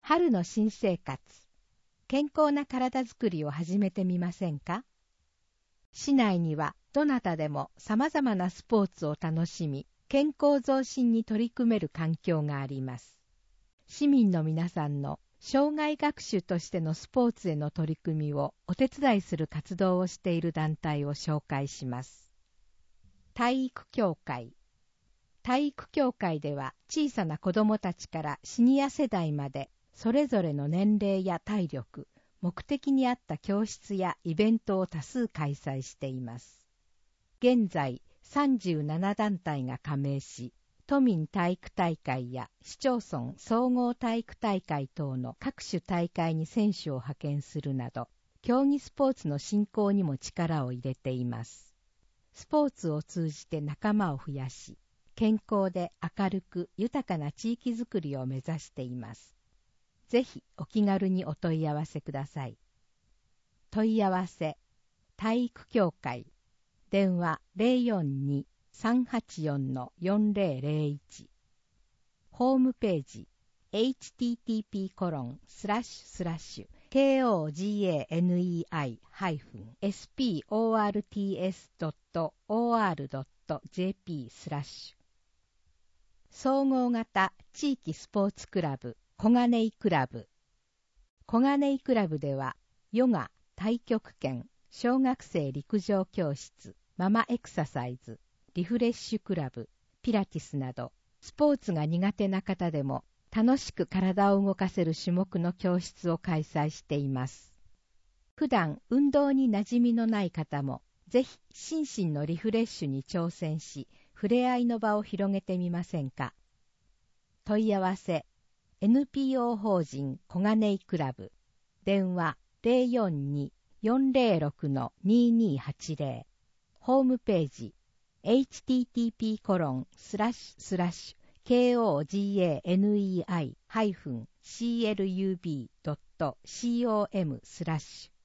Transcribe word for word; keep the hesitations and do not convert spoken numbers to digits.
春の新生活、健康な体づくりを始めてみませんか？市内にはどなたでも様々なスポーツを楽しみ、健康増進に取り組める環境があります。市民の皆さんの生涯学習としてのスポーツへの取り組みをお手伝いする活動をしている団体を紹介します。体育協会。体育協会では小さな子どもたちからシニア世代までそれぞれの年齢や体力、目的に合った教室やイベントを多数開催しています。現在さんじゅうなな団体が加盟し、都民体育大会や市町村総合体育大会等の各種大会に選手を派遣するなど、競技スポーツの振興にも力を入れています。スポーツを通じて仲間を増やし、健康で明るく豊かな地域づくりを目指しています。ぜひお気軽にお問い合わせください。問い合わせ、体育協会、電話 ゼロよんに さんはちよん よんゼロゼロいち、ホームページ エイチティーティーピーコロンスラッシュスラッシュ ケーオージーエーエヌイーアイハイフンエスピーオーアールティーエスドットオーアールドットジェーピー スラッシュ総合型地域スポーツクラブ小金井クラブ。小金井クラブではヨガ、太極拳、小学生陸上教室、ママエクササイズ、リフレッシュクラブ、ピラティスなどスポーツが苦手な方でも楽しく体を動かせる種目の教室を開催しています。普段運動に馴染みのない方もぜひ心身のリフレッシュに挑戦し、触れ合いの場を広げてみませんか？問い合わせ、エヌピーオー 法人小金井クラブ、電話 ゼロよんに よんゼロろく ににはちゼロ、ホームページ エイチティーティーピーコロンスラッシュスラッシュケーオージーエーエヌイーアイハイフンシーエルユービードットコム スラッシュ